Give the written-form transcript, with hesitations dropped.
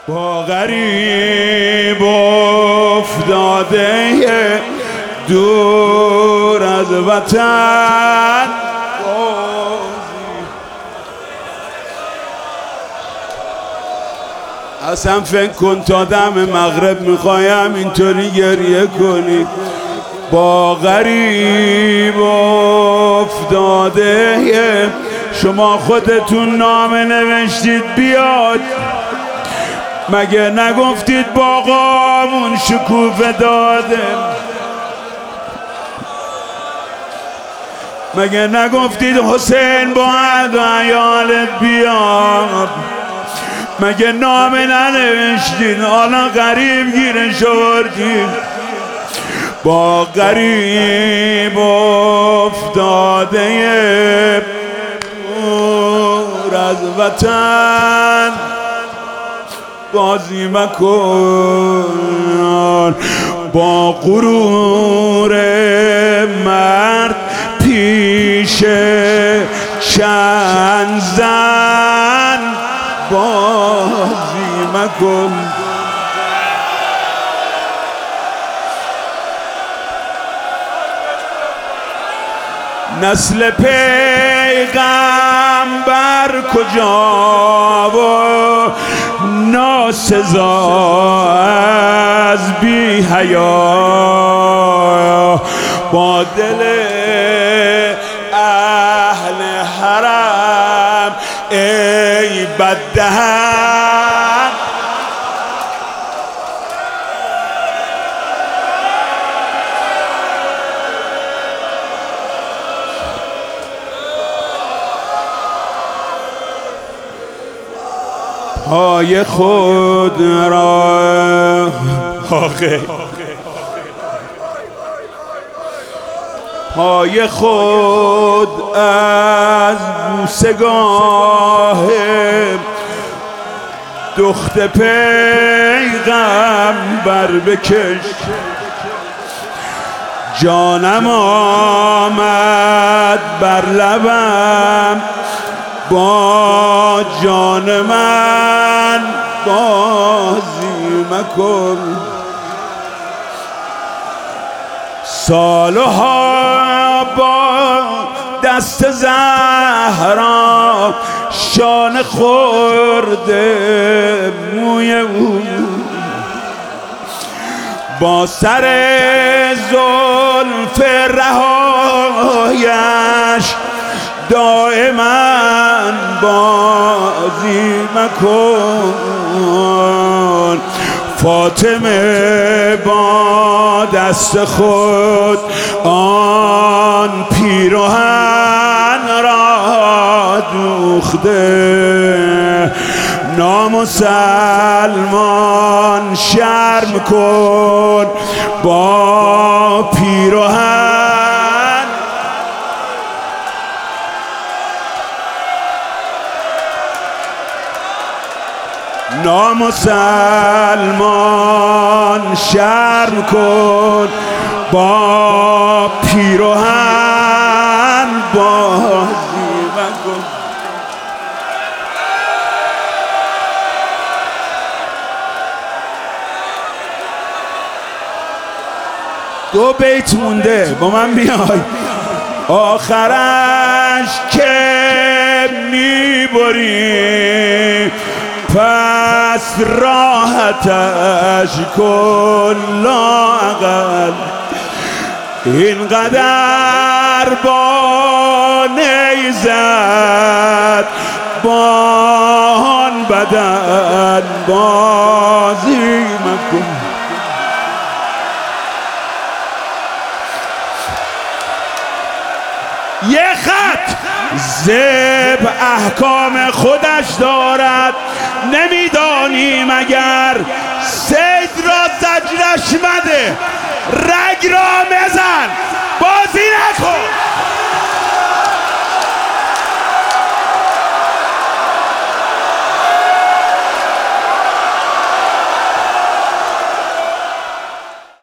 با غریب افتاده دور از وطن اصلا فکر کن تا دم مغرب میخوایم اینطوری گریه کنی. با غریب افتاده شما خودتون نامه نوشتید بیاد، مگه نگفتید باغامون شکوفه داده؟ مگه نگفتید حسین باید عیالت بیاد؟ مگه نامه ننوشتید؟ حالا غریب گیرش آوردید. با غریب افتاده دور از وطن بازی مکن. با غرور مرد پیش چند زن بازی مکن. نسل پیغمبر کجا و ناسزا از بی حیا با دل اهل حرم ای بددهن. پای خود را پای خود از بوسگاه دخت پیغمبر بکش. جانم آمد بر لبم با جان من بازی مکن. سالها با دست زهرا شانه خورده موی او، با سر زلف رهایش دائما بازی مکن. فاطمه با دست خود آن پیراهن را دوخته. نامسلمان شرم کن با پیراهن. نامسلمان شرم کن با پیراهن بازی مکن. دو بیت مونده با من بیای. آخرش که میبری پس راحتش کن لااقل. اینقدر با نیزت با آن بدن بازی مکن. یه خط ذبح احکام خودش دارد، نمیدانی مگر؟ صید را زجرش مده، رگ را بزن.